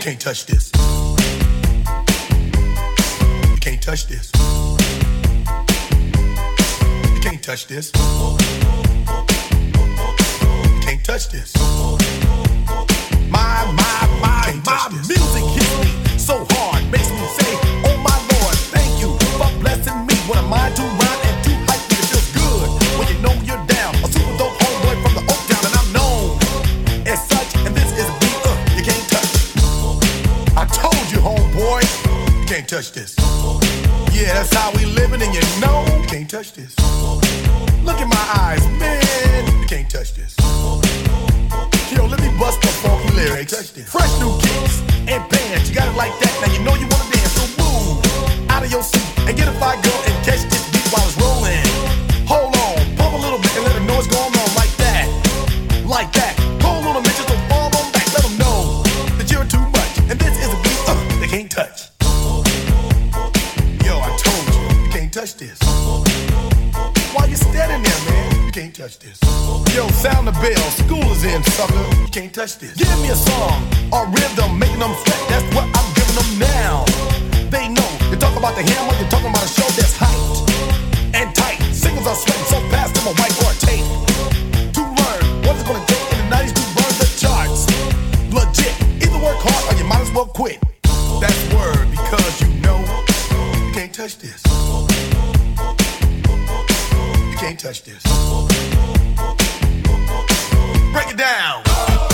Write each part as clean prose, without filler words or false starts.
can't touch this. You can't touch this. You can't touch this. You can't touch this. My music hits me so hard, makes me say, oh my Lord, thank you for blessing me. When I'm mind to rhyme and too hype, it feels good when you know you're down. A super dope homeboy from the Oak Town, and I'm known as such. And this is a beat you can't touch. I told you, homeboy, you can't touch this. Yeah, that's how we living, and you know you can't touch this. Look in my eyes, man, you can't touch this. Yo, let me bust the funky lyrics. Fresh new kicks and bands, you got it like that. Now you know you wanna dance, so move out of your seat and get a fire girl and catch this beat while it's rolling. Hold on, pump a little bit and let them know what's going on like that. Like that. Hold on a minute, so fall on back. Let them know that you're too much. And this is a beat they can't touch. Yo, I told you, you can't touch this. Why you standing there, man? You can't touch this. Yo, sound the bell, school is in, sucker. You can't touch this. Give me a song or rhythm, making them sweat. That's what I'm giving them now. They know. You talk about the hammer, you're talking about a show that's hyped and tight. Singles are sweating so fast, them a white or a tape. To learn what it's gonna take in the 90s to burn the charts. Legit. Either work hard or you might as well quit. That's word, because you know you can't touch this. You can't touch this. Break it down.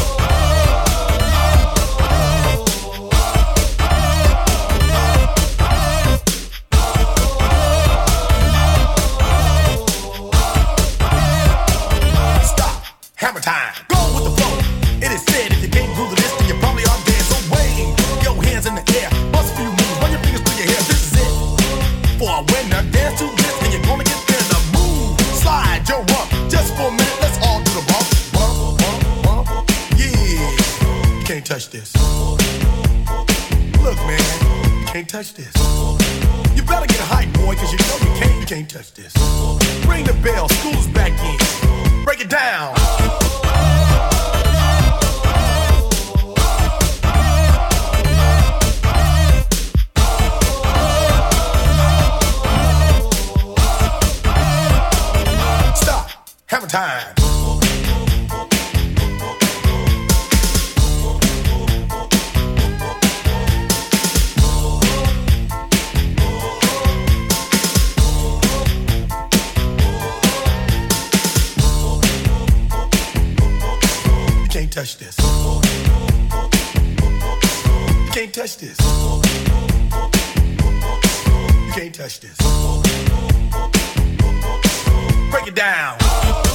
Stop. Hammer time. Go with the flow. It is said if you can't groove to this, then you probably are dead. So wave your hands in the air. Bust a few moves. Run your fingers through your hair. This is it. For a winner, dance to this, and you're gonna get there. The move. Slide your rump. Just for a minute, let's all do the bump. Can't touch this. Look, man, you can't touch this. You better get hype, boy, cause you know you can't touch this. Ring the bell, school's back in. Break it down. Stop. Hammer time. Touch this. You can't touch this. You can't touch this. Break it down.